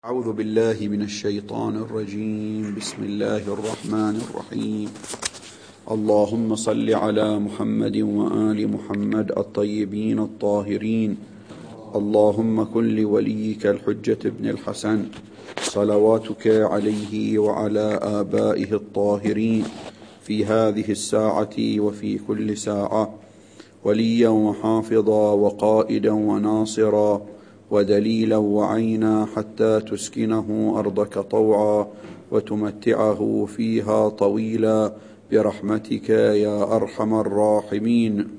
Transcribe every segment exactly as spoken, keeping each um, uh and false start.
أعوذ بالله من الشيطان الرجيم. بسم الله الرحمن الرحيم. اللهم صل على محمد وآل محمد الطيبين الطاهرين. اللهم كن لوليك الحجة ابن الحسن صلواتك عليه وعلى آبائه الطاهرين في هذه الساعة وفي كل ساعة وليا وحافظا وقائدا وناصرا ودليلا وعينا حتى تسكنه أرضك طوعا وتمتعه فيها طويلا برحمتك يا أرحم الراحمين.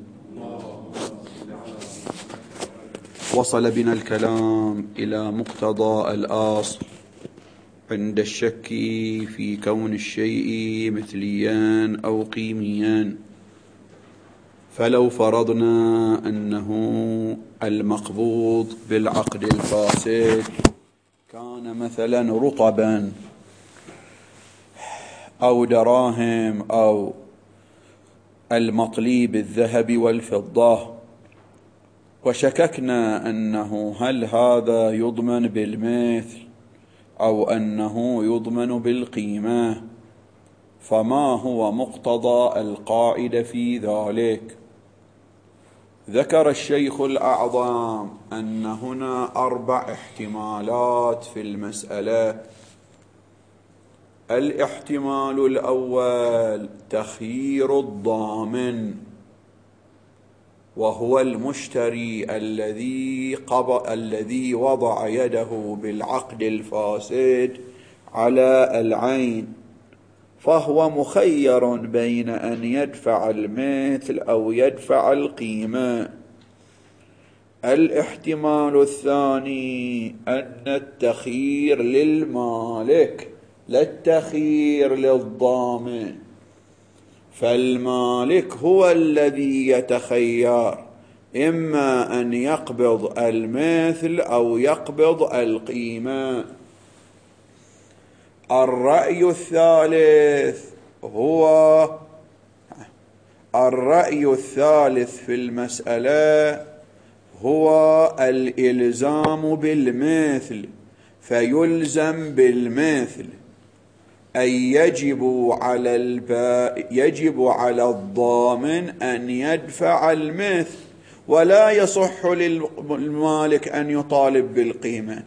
وصل بنا الكلام إلى مقتضى الأصل عند الشك في كون الشيء مثليا أو قيميا. فلو فرضنا أنه المقبوض بالعقد الفاسد كان مثلا رطبا أو دراهم أو المطلي بالذهب والفضة، وشككنا أنه هل هذا يضمن بالمثل أو أنه يضمن بالقيمة، فما هو مقتضى القاعدة في ذلك؟ ذكر الشيخ الأعظم أن هنا أربع احتمالات في المسألة. الاحتمال الأول تخيير الضامن، وهو المشتري الذي قب... الذي وضع يده بالعقد الفاسد على العين، فهو مخير بين أن يدفع المثل أو يدفع القيمة. الاحتمال الثاني أن التخيير للمالك لا التخيير للضامن، فالمالك هو الذي يتخير إما أن يقبض المثل أو يقبض القيمة. الرأي الثالث هو الرأي الثالث في المسألة هو الإلزام بالمثل، فيلزم بالمثل أي يجب على الب... يجب على الضامن أن يدفع المثل، ولا يصح للمالك أن يطالب بالقيمة،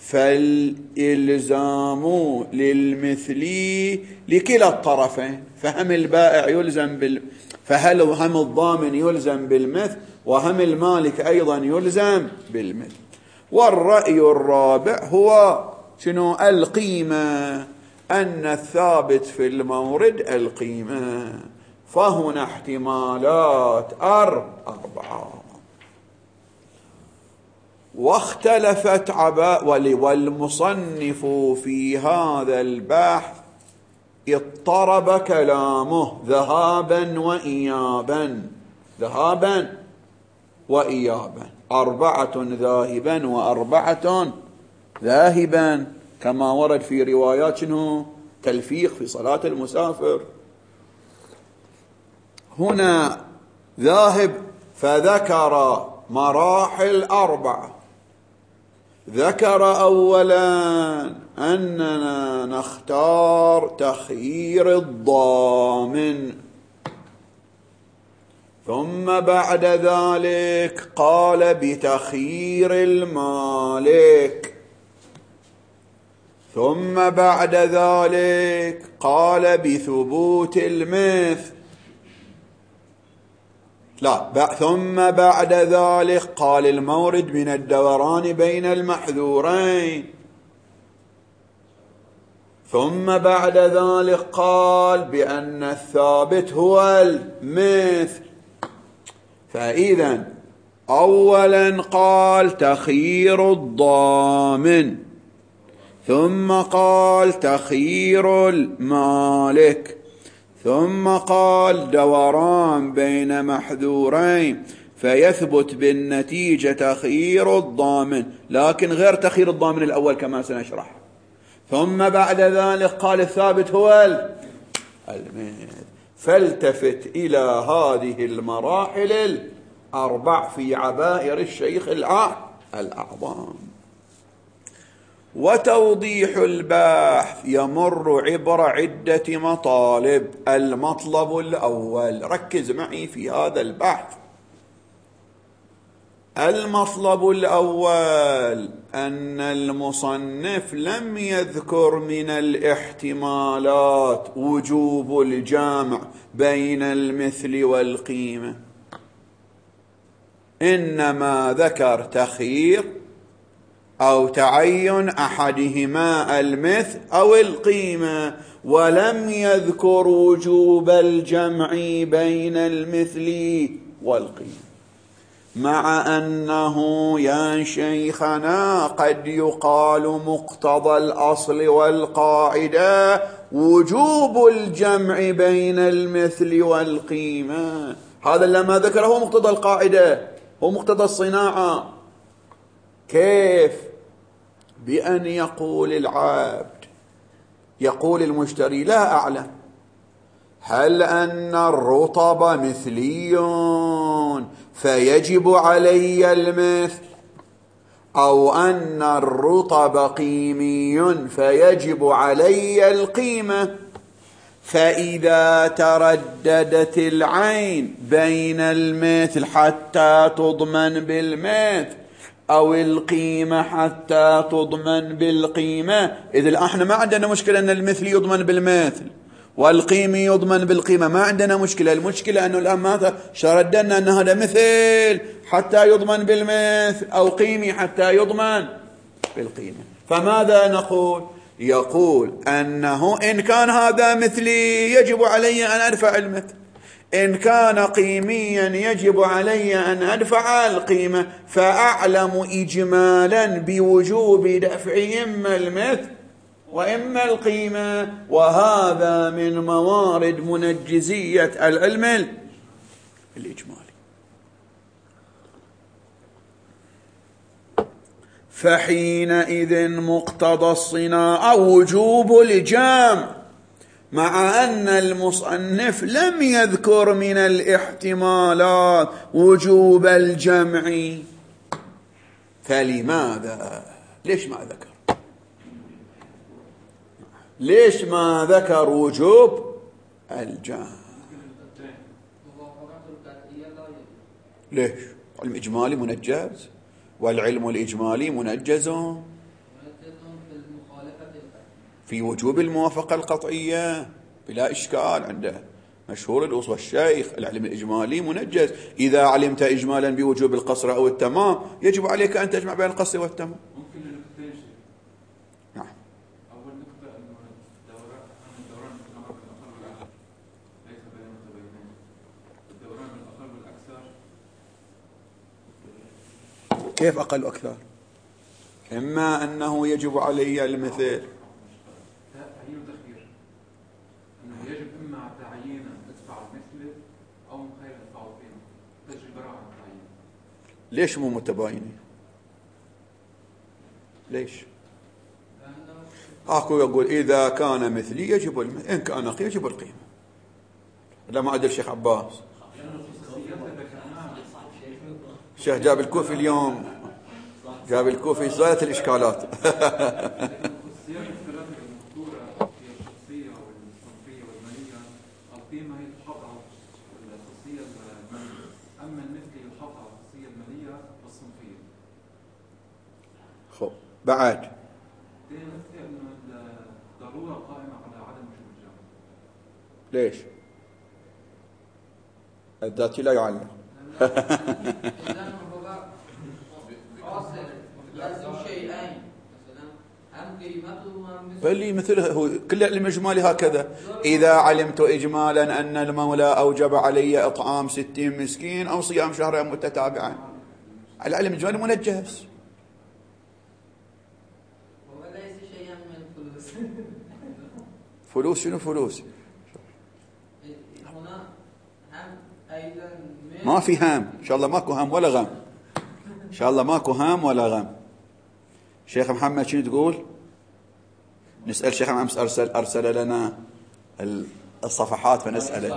فالإلزام للمثلي لكلا الطرفين، فهم البائع يلزم بال... فهل هم الضامن يلزم بالمثل وهم المالك أيضا يلزم بالمثل. والرأي الرابع هو شنو؟ القيمة، أن الثابت في المورد القيمة. فهنا احتمالات أربعة. واختلفت عباء والمصنف في هذا البحث اضطرب كلامه ذهابا وإيابا ذهابا وإيابا أربعة ذاهبا وأربعة ذاهبا، كما ورد في روايات شنو؟ تلفيق في صلاة المسافر. هنا ذاهب فذكر مراحل أربعة. ذكر أولا أننا نختار تخيير الضامن، ثم بعد ذلك قال بتخيير المالك، ثم بعد ذلك قال بثبوت المثل، لا ثم بعد ذلك قال المورد من الدوران بين المحذورين، ثم بعد ذلك قال بأن الثابت هو المثل. فإذا أولا قال تخيير الضامن، ثم قال تخيير المالك، ثم قال دوران بين محذورين فيثبت بالنتيجة تخيير الضامن، لكن غير تخيير الضامن الأول كما سنشرح. ثم بعد ذلك قال الثابت هو المثل. فالتفت إلى هذه المراحل الأربع في عبائر الشيخ الأعظم. وتوضيح البحث يمر عبر عدة مطالب. المطلب الأول، ركز معي في هذا البحث. المطلب الأول أن المصنف لم يذكر من الاحتمالات وجوب الجمع بين المثل والقيمة، إنما ذكر تخيير أو تعين أحدهما المثل أو القيمة، ولم يذكر وجوب الجمع بين المثل والقيمة. مع أنه يا شيخنا قد يقال مقتضى الأصل والقاعدة وجوب الجمع بين المثل والقيمة. هذا لما ذكره هو مقتضى القاعدة، هو مقتضى الصناعة. كيف؟ بأن يقول العبد، يقول المشتري: لا أعلم هل أن الرطب مثلي فيجب علي المثل، أو أن الرطب قيمي فيجب علي القيمة. فإذا ترددت العين بين المثل حتى تضمن بالمثل أو القيمة حتى تضمن بالقيمة، إذن احنا ما عندنا مشكلة أن المثل يضمن بالمثل والقيمة يضمن بالقيمة، ما عندنا مشكلة. المشكلة أنه الآن ماذا شردنا؟ أن هذا مثل حتى يضمن بالمثل أو قيمي حتى يضمن بالقيمة. فماذا نقول؟ يقول أنه إن كان هذا مثلي يجب علي أن أدفع المثل، إن كان قيميا يجب علي أن أدفع القيمة، فأعلم إجمالا بوجوب دفع إما المثل وإما القيمة. وهذا من موارد منجزية العلم الإجمالي. فحينئذ مقتضى الصناعة وجوب الجمع، مع أن المصنف لم يذكر من الاحتمالات وجوب الجمع. فلماذا؟ ليش ما ذكر؟ ليش ما ذكر وجوب الجمع؟ ليش؟ علم إجمالي منجز، والعلم الإجمالي منجز في وجوب الموافقة القطعية بلا إشكال. عنده مشهور الأصول الشيخ العلم الإجمالي منجز. إذا علمت إجمالا بوجوب القصر أو التمام يجب عليك أن تجمع بين القصر والتمام. ممكن نقطتين شيء. نعم. أول نقطة أنه الدوران الدوران في الأمر الأقل والأكثر ليس بين متباينين. الدوران الأقل والأكثر كيف أقل وأكثر؟ إما أنه يجب علي المثل تعيين وتخيير، أنه يجب إما تعيين ادفع المثل أو مخير ادفع القيمة. تجري براءة عن التعيين. ليش مو متباينين؟ ليش؟ أكو يقول إذا كان مثلي يجب المثل، إن كان قيمة يجب القيمة. لا ما عدل الشيخ عباس. الشيخ جاب الكوفي اليوم، جاب الكوفي زادت الإشكالات. القيمة هي تحافظ على الخصوصية المالية، أما المثل يحافظ على الخصوصية المالية والصنفية. خب بعد تنفي أن الضرورة قائمة على عدم وجوب الجمع. ليش؟ الذاتي لا يعلم. لازم شيئين مثلا هم قيمته وهم بل مثل كل العلم الإجمالي هكذا. إذا علمت إجمالا أن المولى أوجب علي إطعام ستين مسكين أو صيام شهرين متتابعين، العلم الإجمالي منجز. وليس شيئا من الفلوس. فلوس شنو فلوس؟ هنا هم أيضا ما في هام إن شاء الله، ماكو هام ولا غم إن شاء الله، ماكو هام ولا غم. شيخ محمد شنو تقول؟ نسأل شيخ محمد أرسل, أرسل لنا الصفحات فنسأله.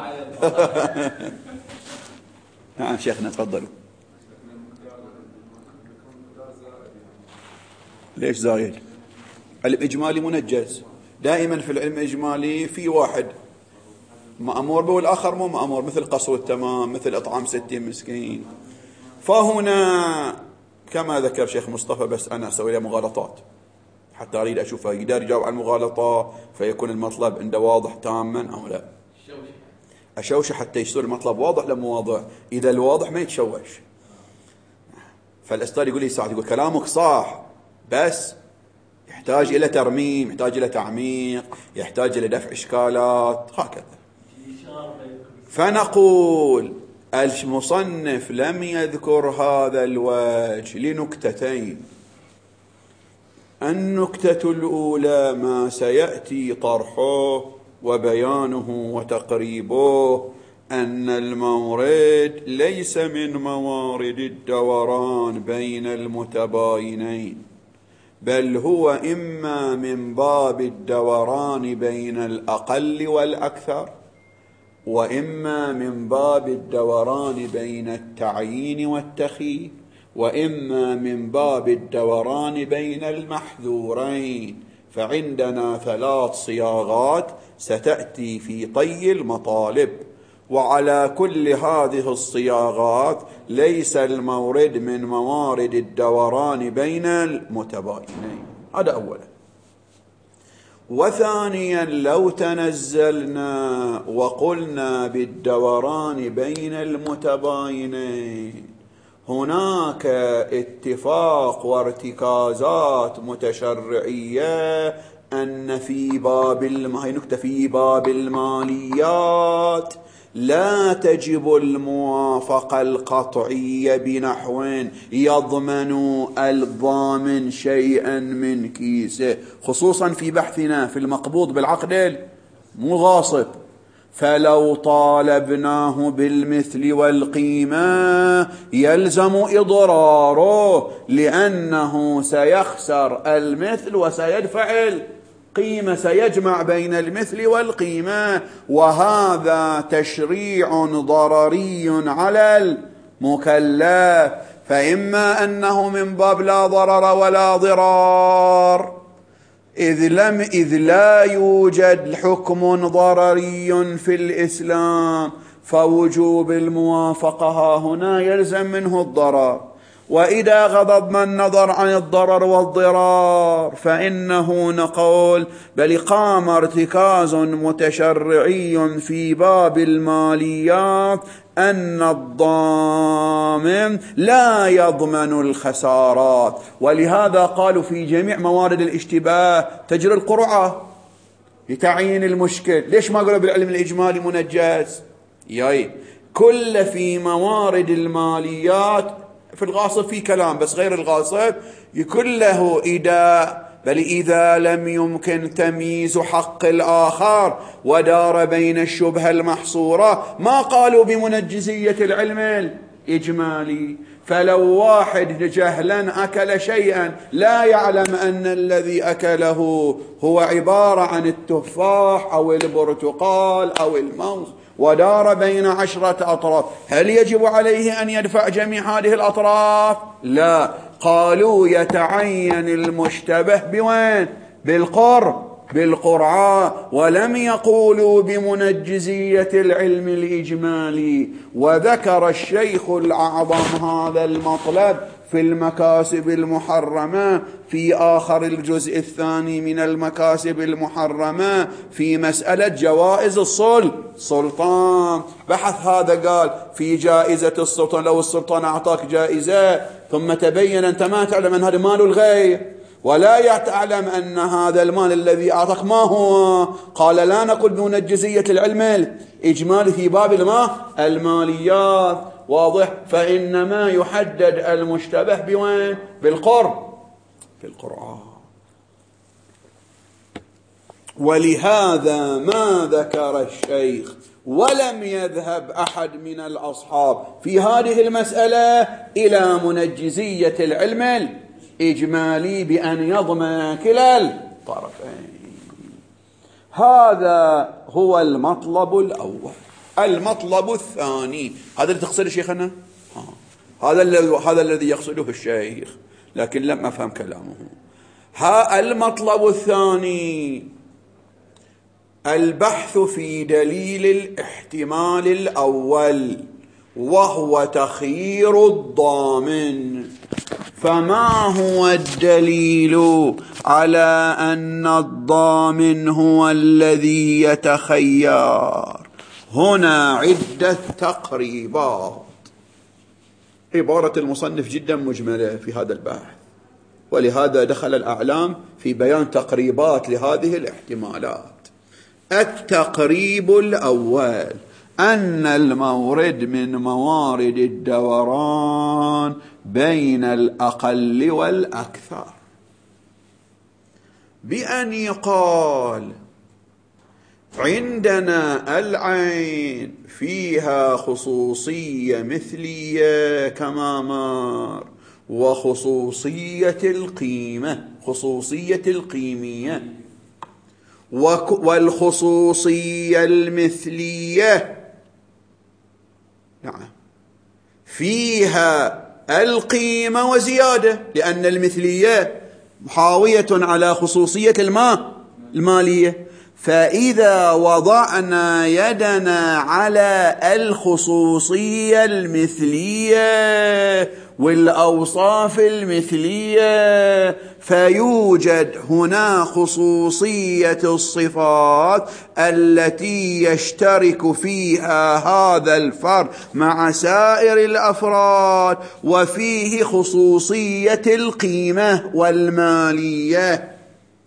نعم شيخنا تفضلوا. ليش زايد؟ الإجمالي منجز. دائما في العلم الإجمالي في واحد مأمور به والآخر مو مأمور، مثل قصر التمام، مثل إطعام ستين مسكين. فهنا كما ذكر شيخ مصطفى، بس أنا أسوي له مغالطات حتى أريد أشوفه يقدر يجاوب على المغالطة فيكون المطلب عنده واضح تاما أو لا. أشوش حتى يصير المطلب واضح لمو واضح. إذا الواضح ما يتشوش. فالأستاذ يقول لي ساعات، يقول كلامك صح بس يحتاج إلى ترميم، يحتاج إلى تعميق، يحتاج إلى دفع إشكالات، هكذا. فنقول المصنف لم يذكر هذا الوجه لنكتتين. النكتة الأولى ما سيأتي طرحه وبيانه وتقريبه، أن المورد ليس من موارد الدوران بين المتباينين، بل هو إما من باب الدوران بين الأقل والأكثر، وإما من باب الدوران بين التعيين والتخيير، وإما من باب الدوران بين المحذورين. فعندنا ثلاث صياغات ستأتي في طي المطالب، وعلى كل هذه الصياغات ليس المورد من موارد الدوران بين المتباينين. هذا أولا. وثانيا لو تنزلنا وقلنا بالدوران بين المتباينين، هناك اتفاق وارتكازات متشرعية أن في باب الم... هي نكتة في باب الماليات لا تجب الموافقة القطعية بنحو يضمن الضامن شيئا من كيسه، خصوصا في بحثنا في المقبوض بالعقد المغاصب. فلو طالبناه بالمثل والقيمة يلزم إضراره، لأنه سيخسر المثل وسيدفع القيمة، سيجمع بين المثل والقيمة، وهذا تشريع ضرري على المكلف. فإما أنه من باب لا ضرر ولا ضرار، إذ لم إذ لا يوجد حكم ضرري في الإسلام، فوجوب الموافقة ها هنا يلزم منه الضرر. وإذا غضبنا النظر عن الضرر والضرار فإنه نقول بل قام ارتكاز متشرعي في باب الماليات أن الضامن لا يضمن الخسارات، ولهذا قالوا في جميع موارد الاشتباه تجري القرعة لتعيين المشكل. ليش ما قالوا بالعلم الإجمالي منجز؟ ياي كل في موارد الماليات، في الغاصب في كلام بس غير الغاصب يكون له إداء، بل إذا لم يمكن تمييز حق الآخر ودار بين الشبهة المحصورة ما قالوا بمنجزية العلم الإجمالي. فلو واحد جهلا أكل شيئا لا يعلم أن الذي أكله هو عبارة عن التفاح أو البرتقال أو الموز ودار بين عشرة أطراف، هل يجب عليه أن يدفع جميع هذه الأطراف؟ لا. قالوا يتعين المشتبه بوين؟ بالقرب بالقرعة، ولم يقولوا بمنجزية العلم الإجمالي. وذكر الشيخ الأعظم هذا المطلب في المكاسب المحرمة في آخر الجزء الثاني من المكاسب المحرمة في مسألة جوائز السلطان. بحث هذا قال في جائزة السلطان، لو السلطان أعطاك جائزة ثم تبين أنت ما تعلم أن هذا مال الغير ولا تعلم أن هذا المال الذي أعطاك ما هو، قال لا نقول بمنجزية العلم الإجمالي في باب الماء الماليات. واضح؟ فإنما يحدد المشتبه بوين؟ بالقرب بالقرآن. ولهذا ما ذكر الشيخ ولم يذهب أحد من الأصحاب في هذه المسألة إلى منجزية العلم الإجمالي بأن يضمن كلا الطرفين. هذا هو المطلب الأول. المطلب الثاني هذا اللي تقصده شيخنا، هذا الذي هذا الذي يقصده الشيخ، لكن لم أفهم كلامه. ها المطلب الثاني البحث في دليل الاحتمال الأول وهو تخيير الضامن. فما هو الدليل على أن الضامن هو الذي يتخير؟ هنا عدة تقريبات. عبارة المصنف جدا مجملة في هذا البحث، ولهذا دخل الأعلام في بيان تقريبات لهذه الاحتمالات. التقريب الأول أن المورد من موارد الدوران بين الأقل والأكثر، بأن يقال عندنا العين فيها خصوصية مثلية كما مر، وخصوصية القيمة خصوصية القيمية، والخصوصية المثلية نعم فيها القيمة وزيادة، لأن المثلية حاوية على خصوصية الماء المالية. فإذا وضعنا يدنا على الخصوصية المثلية والأوصاف المثلية فيوجد هنا خصوصية الصفات التي يشترك فيها هذا الفرد مع سائر الأفراد، وفيه خصوصية القيمة والمالية.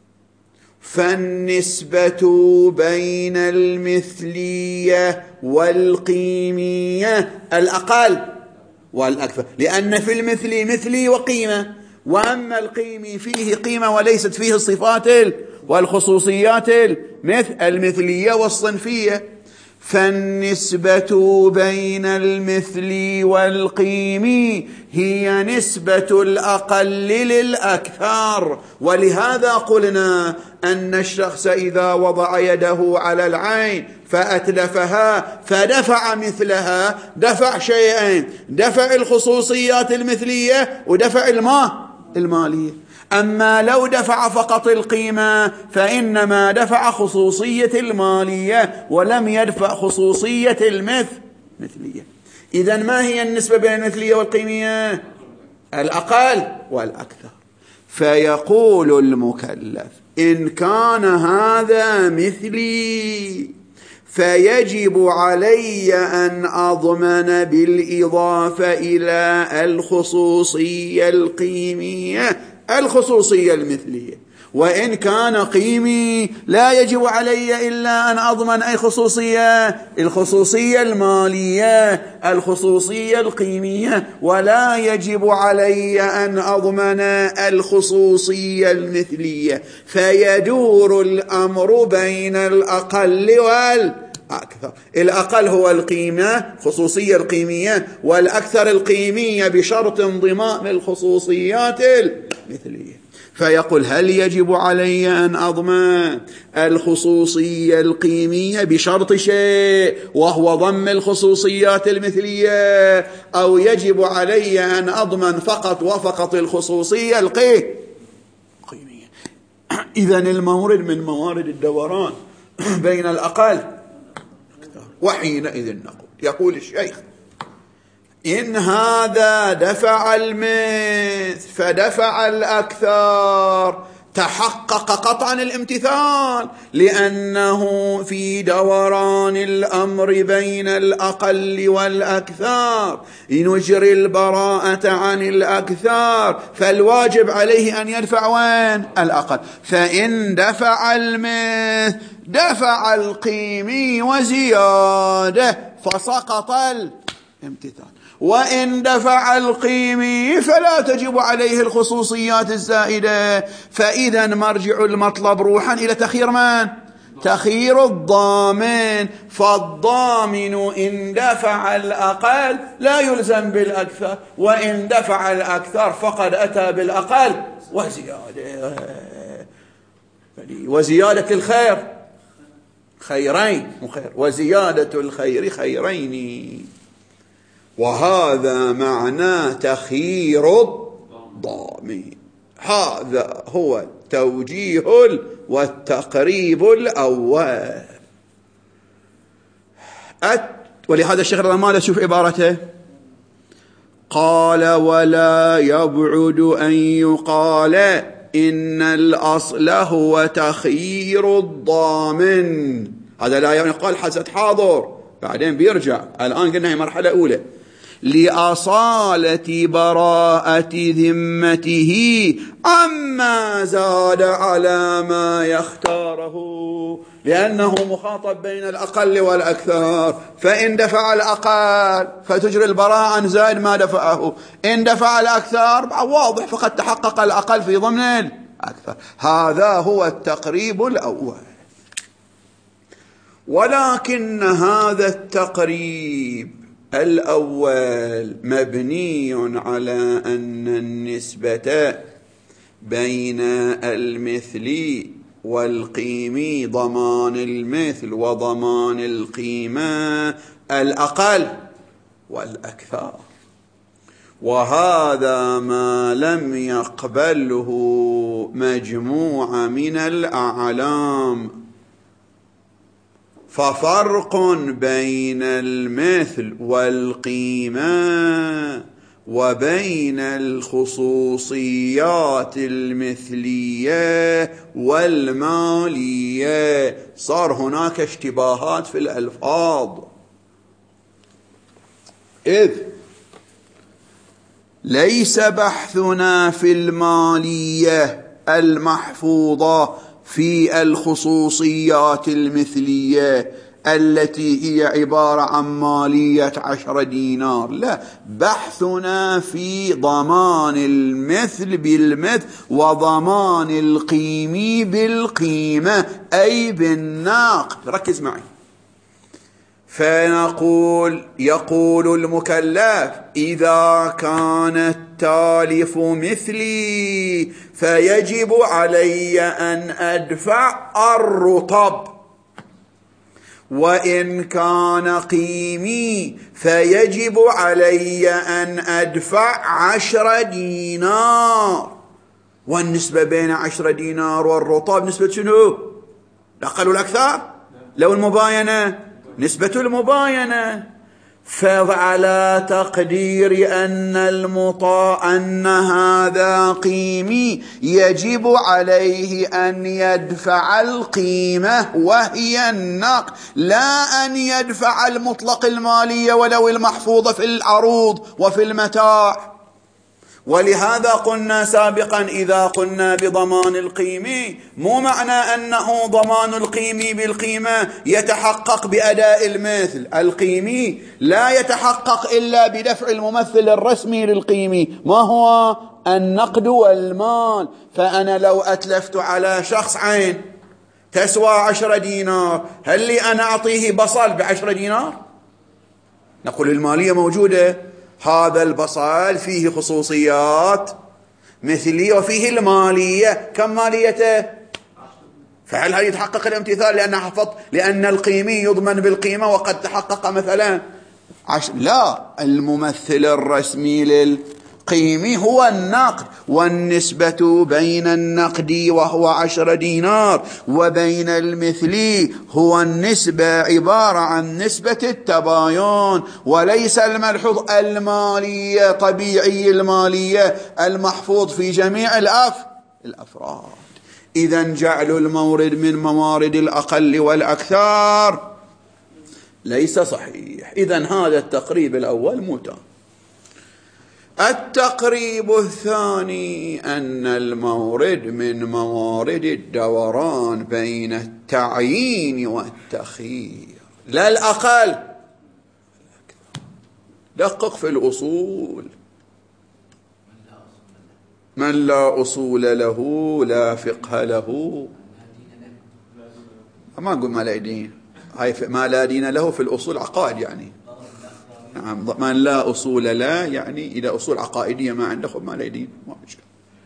فالنسبة بين المثلية والقيمية الأقل والأكثر، لأن في المثلي مثلي وقيمة، وأما القيمي فيه قيمة وليست فيه الصفات والخصوصيات المثلية والصنفية. فالنسبة بين المثلي والقيمي هي نسبة الأقل للأكثر. ولهذا قلنا أن الشخص إذا وضع يده على العين فأتلفها فدفع مثلها دفع شيئين: دفع الخصوصيات المثلية ودفع الماء المالية. أما لو دفع فقط القيمة فإنما دفع خصوصية المالية ولم يدفع خصوصية المثلية. إذن ما هي النسبة بين المثلية والقيمية؟ الأقل والأكثر. فيقول المكلف: إن كان هذا مثلي فيجب علي أن أضمن بالإضافة إلى الخصوصية القيمية الخصوصية المثلية، وإن كان قيمي لا يجب علي إلا أن أضمن أي خصوصية؟ الخصوصية المالية الخصوصية القيمية، ولا يجب علي أن أضمن الخصوصية المثلية. فيدور الأمر بين الأقل والأكثر. الأقل هو القيمة خصوصية القيمية، والأكثر القيمية بشرط انضمام الخصوصيات المثلية. فيقول: هل يجب علي أن أضمن الخصوصية القيمية بشرط شيء وهو ضم الخصوصيات المثلية، أو يجب علي أن أضمن فقط وفقط الخصوصية القيمية؟ إذن المورد من موارد الدوران بين الأقل. وحينئذ نقول، يقول الشيخ: إن هذا دفع المثل فدفع الأكثر تحقق قطعا الامتثال، لأنه في دوران الأمر بين الأقل والأكثر نجري البراءة عن الأكثر، فالواجب عليه أن يدفع وين؟ الأقل. فإن دفع المثل دفع القيمي وزيادة فسقط الامتثال، وإن دفع القيمي فلا تجب عليه الخصوصيات الزائدة. فإذا مرجع المطلب روحا إلى تخيير من؟ تخيير الضامن. فالضامن إن دفع الأقل لا يلزم بالأكثر، وإن دفع الأكثر فقد أتى بالأقل وزيادة. وزيادة الخير خيرين وخير، وزيادة الخير خيرين. وهذا معنى تخيير الضامن. هذا هو والتوجيه والتقريب الأول. ولهذا الشيخ الرمالة شوف عبارته، قال ولا يبعد أن يقال إن الأصل هو تخيير الضامن. هذا لا يقال حزة حاضر، بعدين بيرجع. الآن قلنا هي مرحلة أولى لأصالة براءة ذمته عما زاد على ما يختاره، لأنه مخاطب بين الأقل والأكثر، فإن دفع الأقل فتجري البراءة عن زائد ما دفعه، إن دفع الأكثر واضح فقد تحقق الأقل في ضمن الأكثر. هذا هو التقريب الأول. ولكن هذا التقريب الأول مبني على أن النسبة بين المثل والقيمي ضمان المثل وضمان القيمة الأقل والأكثر، وهذا ما لم يقبله مجموعة من الأعلام. ففرق بين المثل والقيمة وبين الخصوصيات المثلية والمالية، صار هناك اشتباهات في الألفاظ. إذ ليس بحثنا في المالية المحفوظة في الخصوصيات المثلية التي هي عبارة عن مالية عشر دينار، لا، بحثنا في ضمان المثل بالمثل وضمان القيمي بالقيمة، أي بالناقد. ركز معي. فنقول يقول المكلف إذا كان التالف مثلي فيجب علي أن أدفع الرطب، وإن كان قيمي فيجب علي أن أدفع عشر دينار. والنسبة بين عشر دينار والرطب نسبة شنو؟ الأقل والأكثر؟ لو المباينة نسبة المباينة. فعلى تقدير أن المطاع أن هذا قيمي يجب عليه أن يدفع القيمة وهي النقد، لا أن يدفع المطلق المالية ولو المحفوظة في العروض وفي المتاع. ولهذا قلنا سابقا إذا قلنا بضمان القيمي مو معنى أنه ضمان القيمي بالقيمة يتحقق بأداء المثل. القيمي لا يتحقق إلا بدفع الممثل الرسمي للقيمي، ما هو؟ النقد والمال. فأنا لو أتلفت على شخص عين تسوى عشر دينار، هل لي أنا أعطيه بصل بعشر دينار؟ نقول المالية موجودة، هذا البصل فيه خصوصيات مثلية وفيه المالية، كم ماليته؟ فهل هل يتحقق الامتثال لأن حفظ لأن القيمي يضمن بالقيمة وقد تحقق مثلا عش... لا، الممثل الرسمي للقيمي هو النقد، والنسبة بين النقد وهو عشر دينار وبين المثلي هو النسبة عبارة عن نسبة التباين، وليس الملحوظ المالية طبيعي المالية المحفوظ في جميع الأف الأفراد. إذن جعل المورد من موارد الأقل والأكثر ليس صحيح. إذن هذا التقريب الأول متى. التقريب الثاني أن المورد من موارد الدوران بين التعيين والتخيير، لا الأقل. دقق في الأصول. من لا أصول له لا فقه له، ما نقول ما لا دين، هاي ما لا دين له في الأصول عقائد يعني. نعم، من لا أصول لا يعني إذا أصول عقائدية ما عنده ما لا دين، ما مشكلة.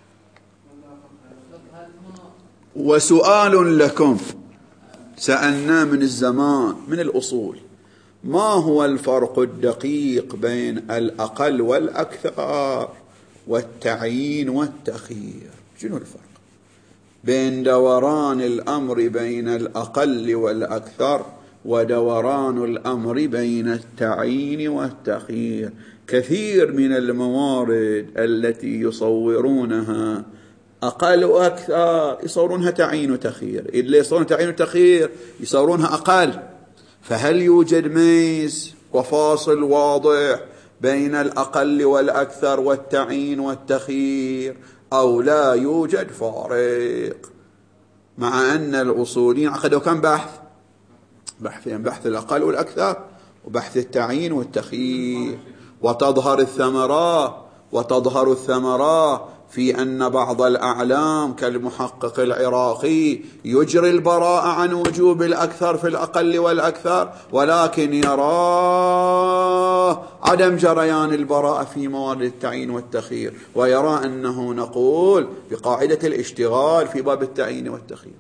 وسؤال لكم سألنا من الزمان من الأصول، ما هو الفرق الدقيق بين الأقل والأكثر والتعيين والتخيير؟ شنو الفرق؟ بين دوران الأمر بين الأقل والأكثر ودوران الأمر بين التعيين والتخيير. كثير من الموارد التي يصورونها أقل وأكثر يصورونها تعيين وتخيير، اللي يصورون تعيين وتخيير يصورونها أقل. فهل يوجد ميز وفاصل واضح بين الأقل والأكثر والتعيين والتخيير أو لا يوجد فارق؟ مع أن الأصوليين عقدوا كم بحث؟ بحثين، بحث الأقل والأكثر وبحث التعيين والتخيير. وتظهر الثمرة وتظهر الثمرة في أن بعض الأعلام كالمحقق العراقي يجري البراءة عن وجوب الأكثر في الأقل والأكثر، ولكن يرى عدم جريان البراءة في موارد التعيين والتخيير، ويرى أنه نقول بقاعدة الاشتغال في باب التعيين والتخيير.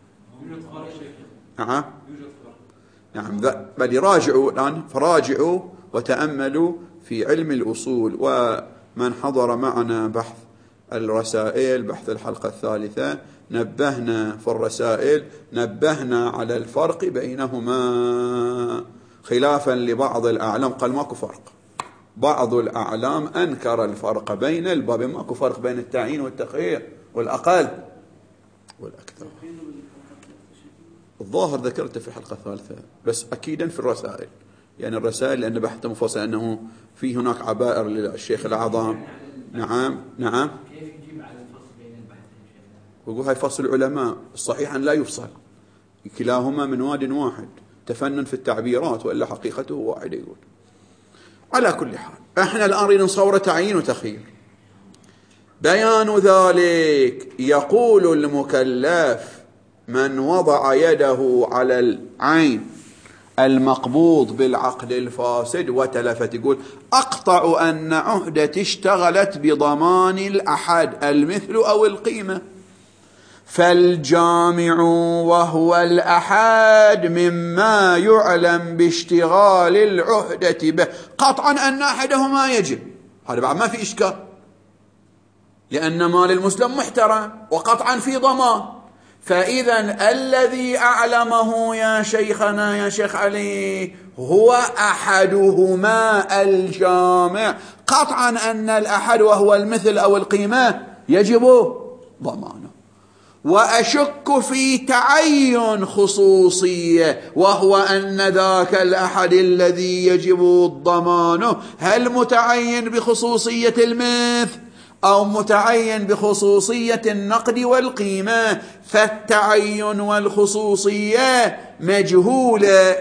نعم نعم بل راجعوا الآن، فراجعوا وتأملوا في علم الأصول. ومن حضر معنا بحث الرسائل، بحث الحلقة الثالثة، نبهنا في الرسائل نبهنا على الفرق بينهما، خلافا لبعض الأعلام قال ماكو فرق. بعض الأعلام أنكر الفرق بين الباب، ماكو فرق بين التعيين والتخيير والأقل والأكثر. الظاهر ذكرته في الحلقة الثالثة، بس أكيدا في الرسائل، يعني الرسائل لأن بحث مفصل أنه في هناك عبائر للشيخ الأعظم. نعم نعم كيف يجيب على الفصل بين البحثين؟ ويقول هاي فصل العلماء، الصحيح أن لا يفصل، كلاهما من واد واحد، تفنن في التعبيرات وإلا حقيقته واحدة. يقول على كل حال احنا الآن نريد نصور تعيين وتخيير. بيان ذلك يقول المكلف من وضع يده على العين المقبوض بالعقد الفاسد وتلفت، يقول أقطع أن عهدة اشتغلت بضمان الأحد المثل أو القيمة، فالجامع وهو الأحد مما يعلم باشتغال العهدة به، قطعا أن أحدهما يجب، هذا بعد ما في إشكال، لأن مال المسلم محترم وقطعا في ضمان. فإذا الذي أعلمه يا شيخنا يا شيخ علي هو أحدهما الجامع، قطعا أن الأحد وهو المثل أو القيمة يجب ضمانه. وأشك في تعين خصوصية، وهو أن ذاك الأحد الذي يجب ضمانه هل متعين بخصوصية المثل أو متعين بخصوصية النقد والقيمة، فالتعين والخصوصية مجهولة،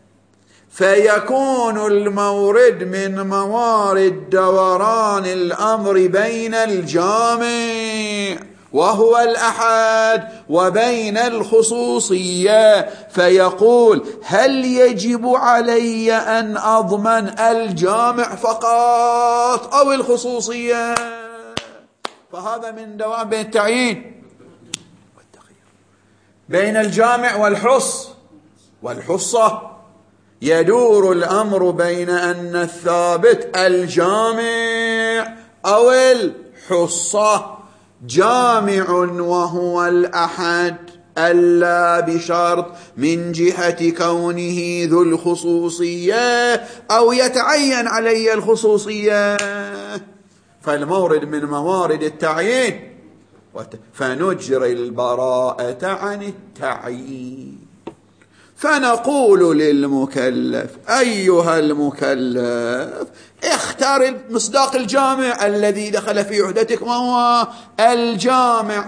فيكون المورد من موارد دوران الأمر بين الجامع وهو الأحد وبين الخصوصية، فيقول هل يجب علي أن أضمن الجامع فقط أو الخصوصية؟ فهذا من دوام بين التعيين والتخيير. بين الجامع والحص والحصة يدور الأمر بين أن الثابت الجامع أو الحصة، جامع وهو الأحد ألا بشرط من جهة كونه ذو الخصوصية أو يتعين علي الخصوصية، فالمورد من موارد التعيين، فنجري البراءة عن التعيين. فنقول للمكلف أيها المكلف اختار مصداق الجامع الذي دخل في عهدتك، ما هو الجامع،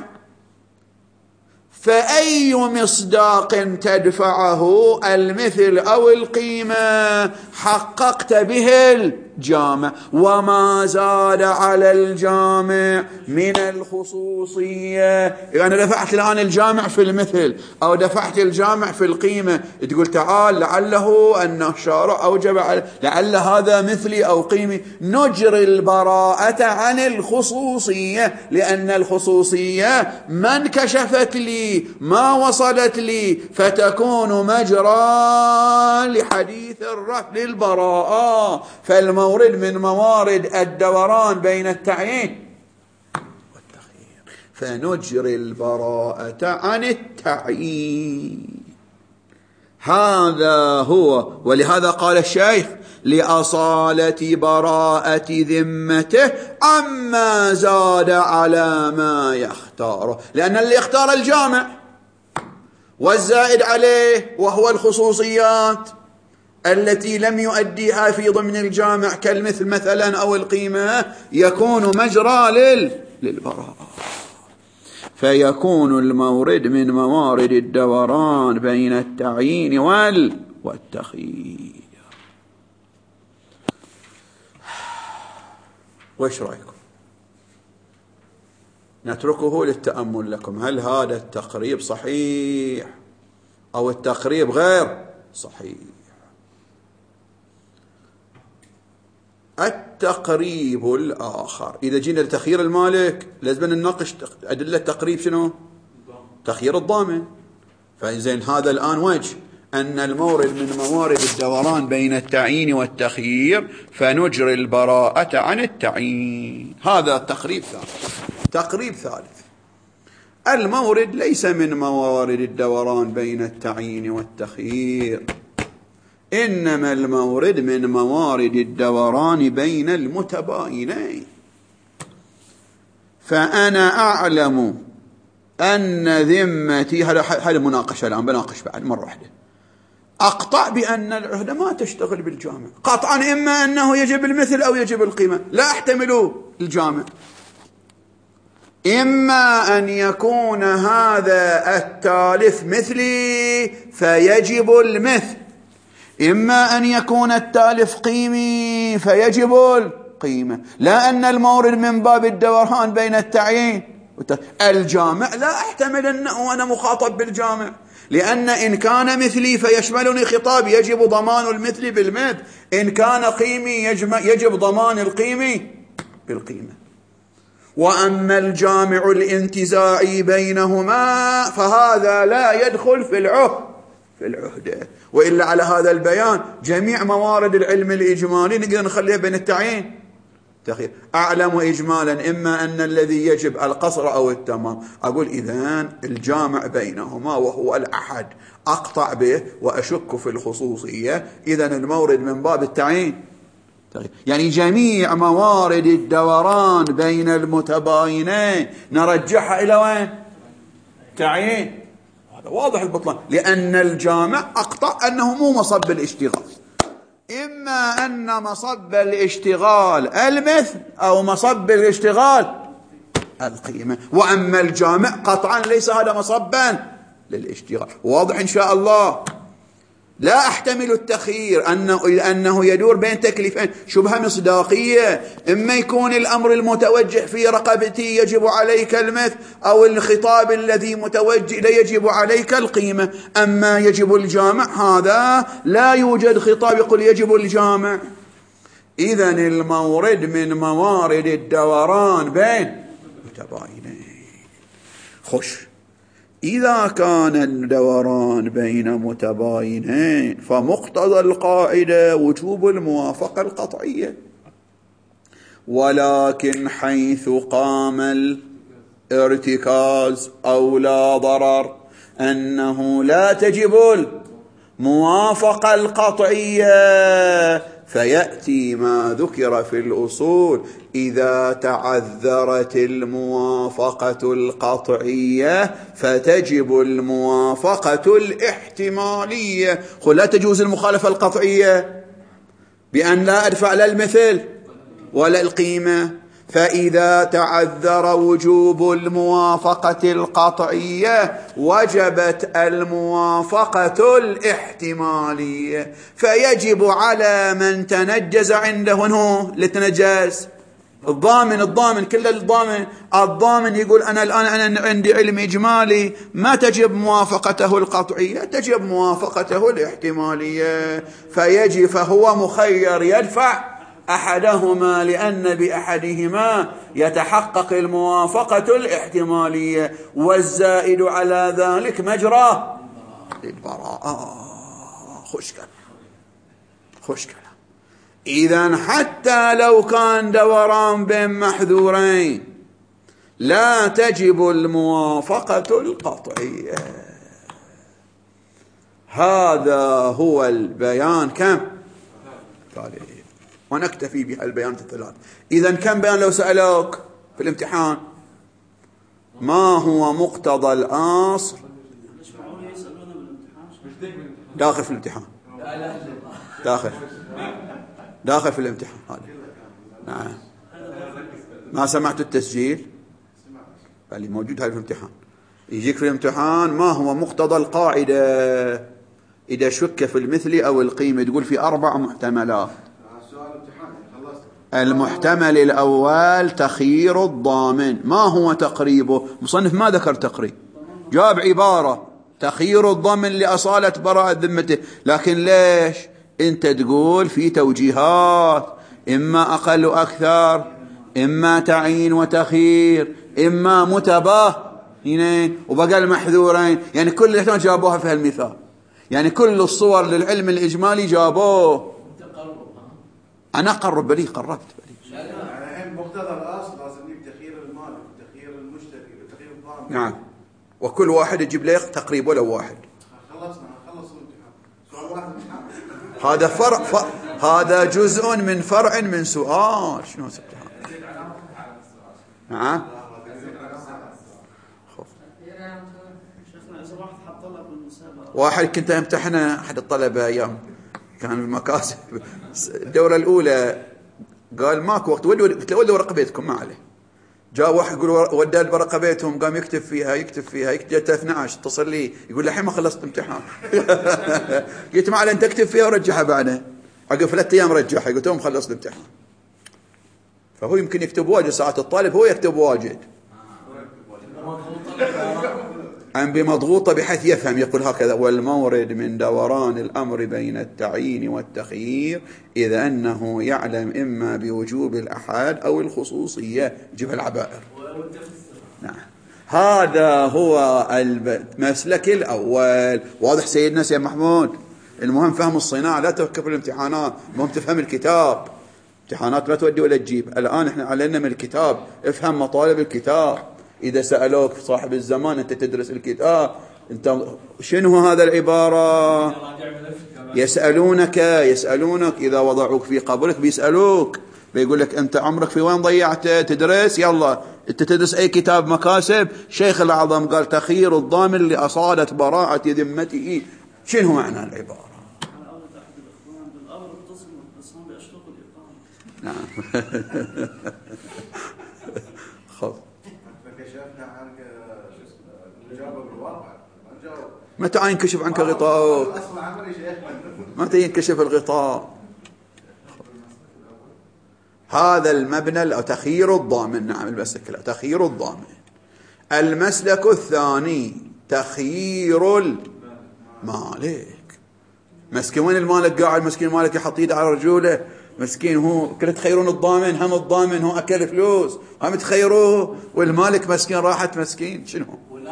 فأي مصداق تدفعه المثل أو القيمة حققت به الجامع، وما زاد على الجامع من الخصوصية. يعني دفعت الآن الجامع في المثل أو دفعت الجامع في القيمة، تقول تعال لعله أن الشارع أوجب على لعل هذا مثلي أو قيمي، نجري البراءة عن الخصوصية، لأن الخصوصية ما انكشفت لي ما وصلت لي، فتكون مجرى لحديث الرفع للبراءة. فالمورد من موارد الدوران بين التعيين والتخيير. فنجري البراءة عن التعيين. هذا هو، ولهذا قال الشيخ لأصالة براءة ذمته عما زاد على ما يختاره، لأن اللي اختار الجامع والزائد عليه وهو الخصوصيات التي لم يؤديها في ضمن الجامع كالمثل مثلا أو القيمة يكون مجرى للبراءة. فيكون المورد من موارد الدوران بين التعيين والتخيير. وإيش رأيكم؟ نتركه للتأمل لكم. هل هذا التقريب صحيح أو التقريب غير صحيح؟ التقريب الآخر، إذا جينا لتخيير المالك لازم نناقش أدلة تقريب شنو؟ تخيير الضامن. فإذن هذا الآن وجه أن المورد من موارد الدوران بين التعيين والتخيير فنجري البراءة عن التعيين. هذا تقريب ثالث. تقريب ثالث، المورد ليس من موارد الدوران بين التعيين والتخيير، إنما المورد من موارد الدوران بين المتباينين. فأنا أعلم أن ذمتي، هذا المناقشة الآن بناقش بعد مرة واحدة، أقطع بأن العهدة ما تشتغل بالجامع قطعا، إما أنه يجب المثل أو يجب القيمة، لا أحتمل الجامع. إما أن يكون هذا التالف مثلي فيجب المثل، إما أن يكون التالف قيمي فيجب القيمة، لا أن المورد من باب الدوران بين التعيين. الجامع لا أحتمل أنه أنا مخاطب بالجامع، لأن إن كان مثلي فيشملني خطاب يجب ضمان المثل بالمثل، إن كان قيمي يجب ضمان القيمي بالقيمة. وأما الجامع الانتزاعي بينهما فهذا لا يدخل في العهد في العهدة. وإلا على هذا البيان جميع موارد العلم الإجمالي نقدر نخليها بين التعيين تخير. أعلم إجمالا إما أن الذي يجب القصر أو التمام، أقول إذن الجامع بينهما وهو الأحد أقطع به وأشك في الخصوصية، إذن المورد من باب التعيين. يعني جميع موارد الدوران بين المتباينين نرجحها إلى وين؟ تعيين. هذا واضح البطلان، لأن الجامع أقطع أنه مو مصب الاشتغال، إما أن مصب الاشتغال المثل أو مصب الاشتغال القيمة. وأما الجامع قطعا ليس هذا مصبا للاشتغال. واضح إن شاء الله. لا أحتمل التخيير أنه, أنه يدور بين تكليفين، شبهة مصداقية، إما يكون الأمر المتوجه في رقبتي يجب عليك المثل، أو الخطاب الذي متوجه لا يجب عليك القيمة. أما يجب الجامع هذا لا يوجد خطاب يقول يجب الجامع. إذن المورد من موارد الدوران بين متباينين. خش، إذا كان الدوران بين متباينين فمقتضى القاعدة وجوب الموافقة القطعية، ولكن حيث قام الارتكاز أو لا ضرر أنه لا تجب الموافقة القطعية، فيأتي ما ذكر في الأصول إذا تعذرت الموافقة القطعية فتجب الموافقة الاحتمالية. قل لا تجوز المخالفة القطعية بأن لا أدفع لا المثل ولا القيمة، فإذا تعذر وجوب الموافقة القطعية وجبت الموافقة الاحتمالية، فيجب على من تنجز عنده هو لتنجز الضامن. الضامن كل الضامن الضامن يقول أنا الآن أنا عندي علم إجمالي، ما تجب موافقته القطعية، تجب موافقته الاحتمالية، فيجب فهو مخير يدفع أحدهما لأن بأحدهما يتحقق الموافقة الاحتمالية، والزائد على ذلك مجرى للبراءة. خوش كلام خوش كلام. إذن حتى لو كان دوران بين محذورين لا تجب الموافقة القطعية. هذا هو البيان كم؟ ثالث. ونكتفي بهالبيان الثلاث. إذن كم بيان لو سألوك في الامتحان؟ ما هو مقتضى الأصل؟ داخل في الامتحان، داخل داخل في الامتحان هذا. نعم. ما سمعت التسجيل؟ اللي موجود هاي في الامتحان. يجيك في الامتحان ما هو مقتضى القاعدة إذا شك في المثل أو القيمة، تقول في أربع محتملات. المحتمل الأول تخيير الضامن. ما هو تقريبه؟ مصنف ما ذكر تقريب، جاب عبارة تخيير الضامن لأصالة براءة ذمته، لكن ليش أنت تقول في توجيهات، إما أقل وأكثر، إما تعيين وتخيير، إما متباينين وبقى المحذورين. يعني كل الاحتمال جابوها في هالمثال، يعني كل الصور للعلم الإجمالي جابوه. أنا قرب بلي قربت بلي. يعني مقتضى الأصل لازم نجيب تخيير المالك وتخيير المشتري وتخيير الضامن. نعم. وكل واحد يجيب له تقريب ولو واحد. خلصنا خلص الامتحان. سؤال واحد امتحان. هذا فرع ف... هذا جزء من فرع من سؤال. شنو سبحان. نعم. واحد كنت امتحنه أحد الطلبة أيام كان بالمكاسب الدورة الأولى، قال ماكو وقت، قلت له ودوا ورقة بيتكم ما عليه. جاء واحد يقول ودى الورقة بيتهم، قام يكتب فيها يكتب فيها جت اثني عشر اتصل لي يقول الحين ما خلصت امتحان. قلت ما عليه أنت اكتب فيها ورجعها بعدين. عقب ثلاث أيام رجعها، قلت لهم خلصت الامتحان. فهو يمكن يكتب واجد ساعات الطالب هو يكتب واجد أم بمضغوطة بحيث يفهم. يقول هكذا: والمورد من دوران الأمر بين التعيين والتخيير إذا أنه يعلم إما بوجوب الأحاد أو الخصوصية. جيب العبائر. نعم. هذا هو المسلك الأول. واضح سيدنا سيد محمود؟ المهم فهم الصناعة، لا تفكر في الامتحانات، المهم تفهم الكتاب. امتحانات لا تودي ولا تجيب. الآن احنا علينا من الكتاب، افهم مطالب الكتاب. إذا سألوك صاحب الزمان أنت تدرس الكتاب، أنت شنو هذا العبارة؟ يسألونك يسألونك إذا وضعوك في قبرك بيسألوك، بيقول لك أنت عمرك في وين ضيعته؟ تدرس، يلا أنت تدرس أي كتاب مكاسب. شيخ الأعظم قال تخيير الضامن لأصالة براءة ذمته. شنو معنى العبارة؟ نعم. خب متى ينكشف عنك غطاءك؟ متى ينكشف الغطاء؟ هذا المبنى أو تخيير الضامن. نعم المسلك تخيير الضامن. المسلك الثاني تخيير المالك. مسكين وين المالك قاعد؟ مسكين المالك يحط يده على رجوله، مسكين هو كل تخيرون الضامن، هم الضامن هو أكل فلوس هم تخيروه، والمالك مسكين راحت مسكين. شنو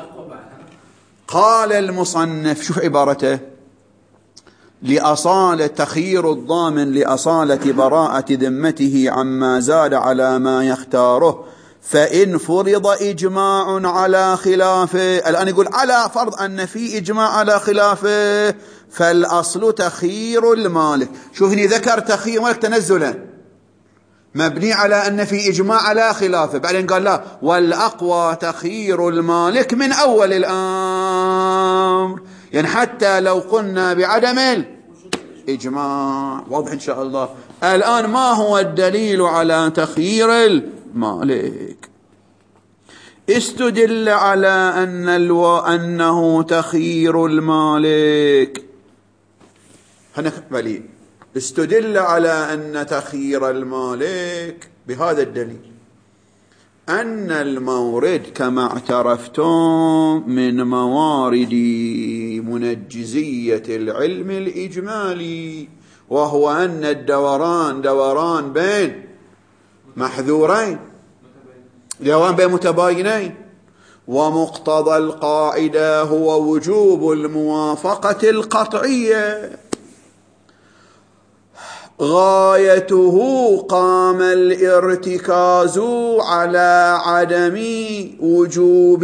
قال المصنف؟ شوف عبارته: لأصالة تخيير الضامن لأصالة براءة ذمته عما زاد على ما يختاره، فإن فرض إجماع على خلافه. الآن يقول على فرض أن في إجماع على خلافه فالأصل تخيير المالك. شوف هنا ذكر تخيير المالك تنزلا مبني على أن في إجماع على خلافه، بعدين قال لا والأقوى تخيير المالك من أول الأمر. يعني حتى لو قلنا بعدم الإجماع. واضح إن شاء الله. الآن ما هو الدليل على تخيير المالك؟ استدل على أن الو... أنه تخيير المالك. هنا بلي استدل على أن تخيير المالك بهذا الدليل: أن المورد كما اعترفتم من موارد منجزية العلم الإجمالي، وهو أن الدوران دوران بين محذورين، دوران بين متباينين، ومقتضى القاعدة هو وجوب الموافقة القطعية. غايته قام الارتكاز على عدم وجوب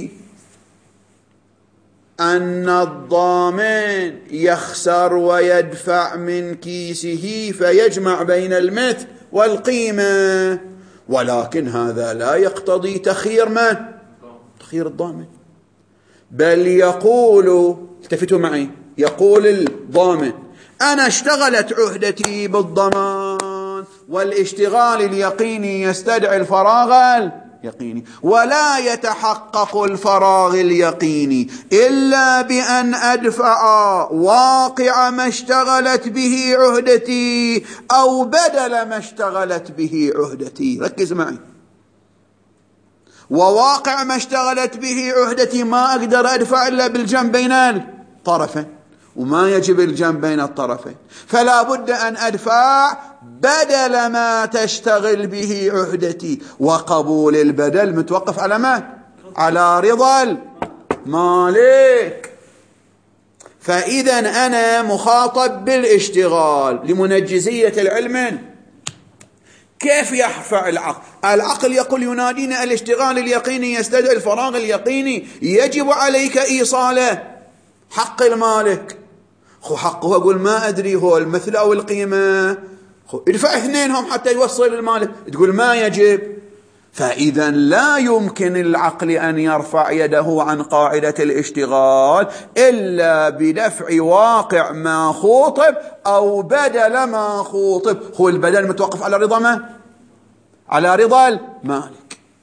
أن الضامن يخسر ويدفع من كيسه فيجمع بين المثل والقيمة، ولكن هذا لا يقتضي تخيير من؟ تخيير الضامن، بل يقول، التفتوا معي، يقول الضامن: أنا اشتغلت عهدتي بالضمان، والاشتغال اليقيني يستدعي الفراغ اليقيني، ولا يتحقق الفراغ اليقيني إلا بأن أدفع واقع ما اشتغلت به عهدتي أو بدل ما اشتغلت به عهدتي. ركز معي، وواقع ما اشتغلت به عهدتي ما أقدر أدفع إلا بالجمع بين الطرفين، وما يجب الجمع بين الطرفين، فلا بد أن أدفع بدل ما تشتغل به عهدتي، وقبول البدل متوقف على ما؟ على رضا المالك. فإذا أنا مخاطب بالاشتغال لمنجزية العلم. كيف يرفع العقل؟ العقل يقول ينادينا الاشتغال اليقيني يستدعي الفراغ اليقيني، يجب عليك إيصاله حق المالك. خو حقه أقول ما أدري هو المثل أو القيمة، خو ادفع اثنينهم حتى يوصل المالك، تقول ما يجب. فإذا لا يمكن العقل أن يرفع يده عن قاعدة الاشتغال إلا بدفع واقع ما خوطب أو بدل ما خوطب. هو البدل متوقف على رضا ما؟ على رضا المالك.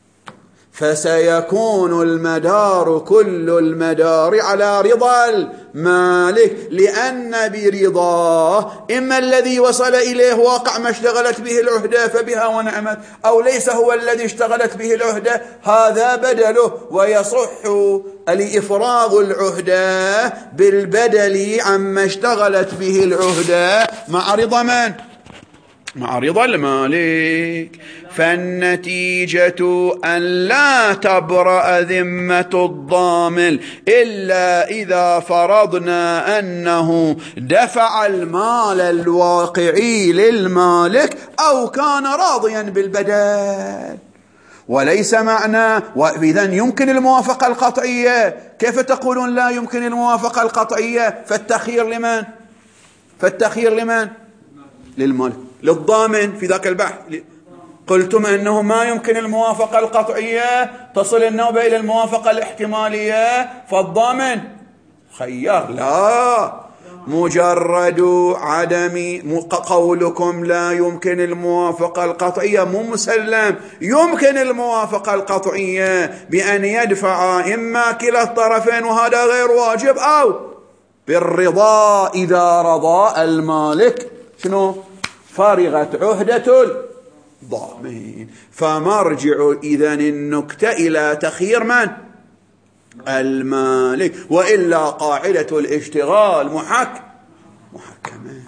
فسيكون المدار كل المدار على رضا المالك، لأن برضاه إما الذي وصل إليه واقع ما اشتغلت به العهدة فبها ونعمت، أو ليس هو الذي اشتغلت به العهدة، هذا بدله، ويصح الإفراغ العهدة بالبدل عما اشتغلت به العهدة مع رضا من؟ مع رضا المالك. فالنتيجة أن لا تبرأ ذمة الضامن إلا إذا فرضنا أنه دفع المال الواقعي للمالك أو كان راضيا بالبدل. وليس معنى وإذن يمكن الموافقة القطعية. كيف تقولون لا يمكن الموافقة القطعية؟ فالتخيير لمن؟ فالتخيير لمن؟ للمالك، للضامن في ذاك البحث. قلتم أنه ما يمكن الموافقة القطعية، تصل النوبة إلى الموافقة الاحتمالية، فالضامن خيار. لا، مجرد عدم قولكم لا يمكن الموافقة القطعية مو مسلم. يمكن الموافقة القطعية بأن يدفع إما كلا الطرفين، وهذا غير واجب، أو بالرضا إذا رضى المالك شنو؟ فارغة عهدة الضامن. فمرجع إذن النكتة إلى تخيير من؟ المالك، وإلا قاعدة الاشتغال محك محكمة.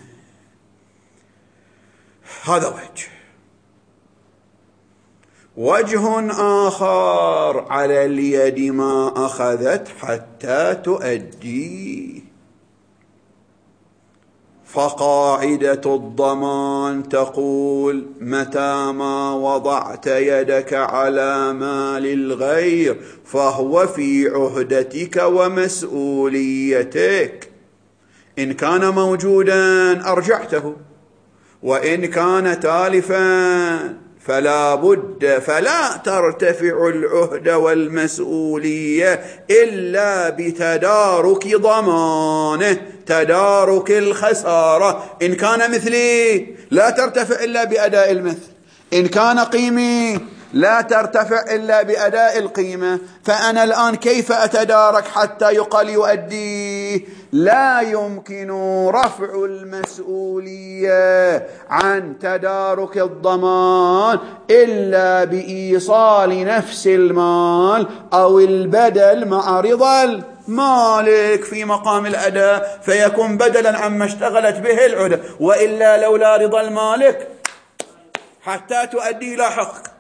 هذا وجه. وجه آخر: على اليد ما أخذت حتى تؤدي. فقاعدة الضمان تقول: متى ما وضعت يدك على مال الغير فهو في عهدتك ومسؤوليتك. إن كان موجودا أرجعته، وإن كان تالفا فلا بد فلا ترتفع العهدة والمسؤولية إلا بتدارك ضمانه، تدارك الخسارة. إن كان مثلي لا ترتفع إلا بأداء المثل، إن كان قيمي لا ترتفع إلا بأداء القيمة. فأنا الآن كيف أتدارك حتى يقال يؤدي؟ لا يمكن رفع المسؤولية عن تدارك الضمان إلا بإيصال نفس المال أو البدل مع رضا المالك في مقام الأداء، فيكون بدلا عما اشتغلت به العهدة. وإلا لولا رضا المالك حتى تؤدي لا حقك،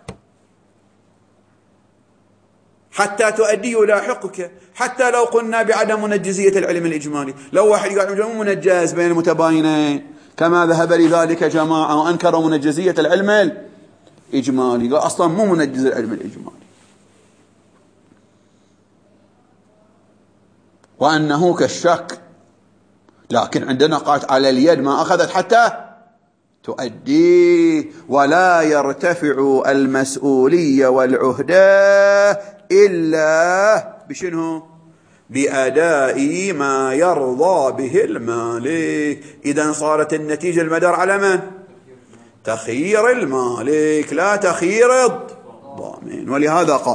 حتى تؤدي يلاحقك. حتى لو قلنا بعدم منجزية العلم الإجمالي، لو واحد يقول منجز بين المتباينين كما ذهب لذلك جماعة وأنكروا منجزية العلم الإجمالي، قال أصلا مو منجز العلم الإجمالي، وأنه كالشك. لكن عندنا قالت على اليد ما أخذت حتى تؤدي، ولا يرتفع المسؤولية والعهدة إلا بشنو؟ بأداء ما يرضى به المالك. إذن صارت النتيجة المدار على من؟ تخيير المالك لا تخيير الضامن. ولهذا قال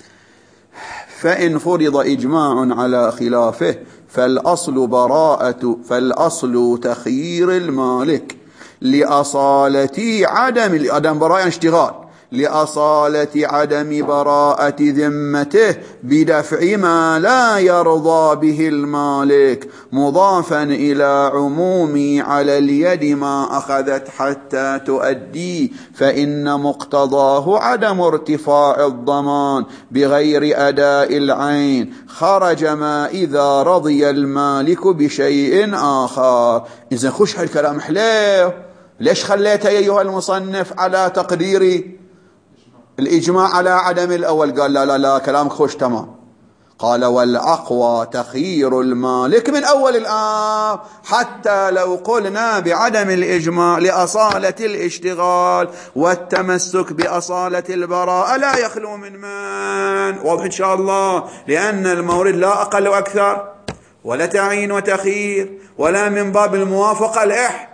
فإن فرض إجماع على خلافه فالأصل براءة فالأصل تخيير المالك لأصالة عدم عدم براءة اشتغال لأصالة عدم براءة ذمته بدفع ما لا يرضى به المالك، مضافا إلى عموم على اليد ما أخذت حتى تؤدي، فإن مقتضاه عدم ارتفاع الضمان بغير أداء العين، خرج ما إذا رضي المالك بشيء آخر. إذن خش هالكلام حليو، ليش خليت أيها المصنف على تقدير الإجماع على عدم الأول؟ قال لا لا لا كلامك خوش تمام. قال والأقوى تخيير المالك من أول الآن، حتى لو قلنا بعدم الإجماع لأصالة الاشتغال والتمسك بأصالة البراءة لا يخلو من من واضح إن شاء الله، لأن المورد لا أقل وأكثر ولا تعيين وتخيير ولا من باب الموافقة الإح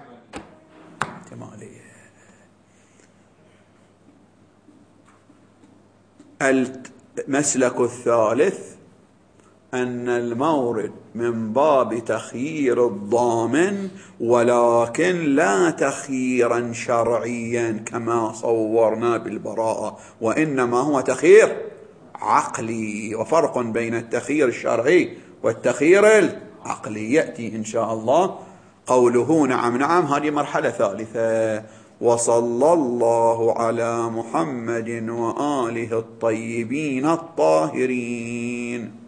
المسلك الثالث أن المورد من باب تخيير الضامن، ولكن لا تخييرا شرعيا كما صورنا بالبراءة، وإنما هو تخيير عقلي. وفرق بين التخيير الشرعي والتخيير العقلي يأتي إن شاء الله قوله نعم نعم، هذه مرحلة ثالثة. وصلى الله على محمد وآله الطيبين الطاهرين.